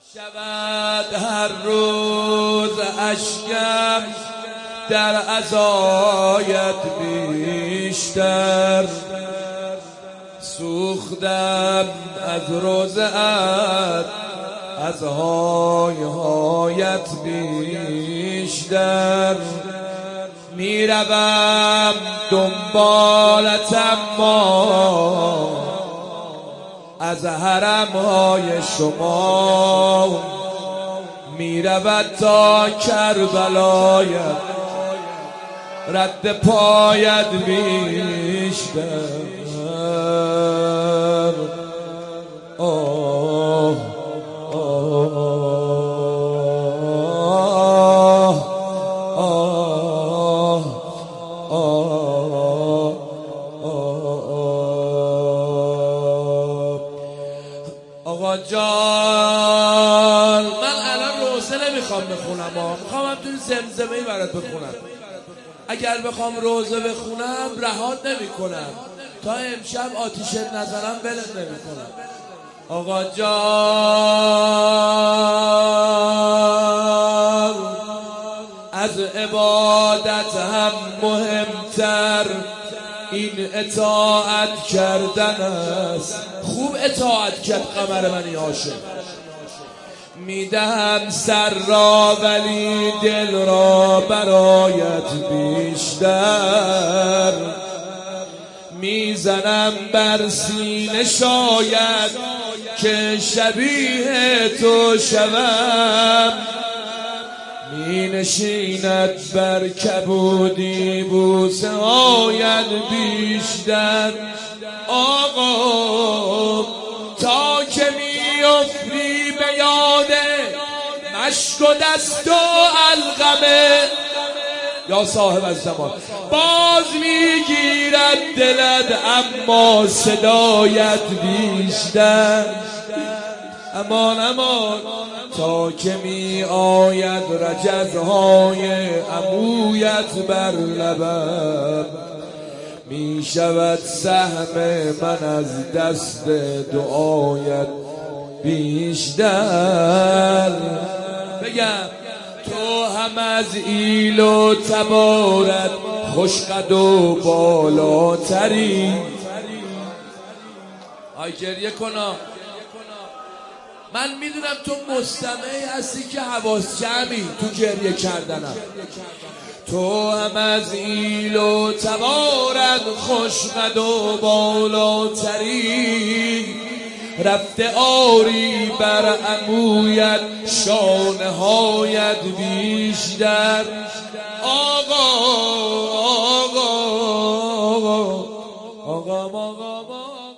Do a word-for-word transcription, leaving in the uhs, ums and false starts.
شود هر روز اشکم در عزایت بیشتر، سوختم از روزت از های هایت بیشتر، میروم دنبالت اما از حرم های شما میرود تا کربلایت رد پایت بیشتر. آه آه آه آه آقا جان، من الان روزه نمیخوام بخونم، میخوام هم توی زمزمه‌ای برات بخونم. اگر بخوام روزه بخونم رهات نمی کنم، تا امشب آتیشت نزنم ولت نمی کنم. آقا جان، از عبادت هم مهمتر این اطاعت کردن است. خوب اطاعت کرد قمر منی عاشق. میدهم سر را ولی دل را برایت بیشتر، میزنم بر سینه شاید که شبیه تو شوم، می نشیند بر کبودی بوسه هایت بیشتر. آقا تا که میافتی به یاد مشک و دست و علقمه، یا صاحب الزمان، باز میگیرد دلت اما صدایت بیشتر. امان امان تا که می آید رجزهای عمویت بر لبم، می شود سهم من از دست دعایت بیشتر. بگم تو هم از ایل و تبارت خوشقد و بالاتری. آی گریه کنا، من میدونم تو مستمعی هستی که حواس جمعی تو گریه کردنم. تو هم از ایل و تبارت خوشقد و بالاتری، رفته آری بر عمویت شانه هایت بیشتر. آقا آقا آقا آقا آقا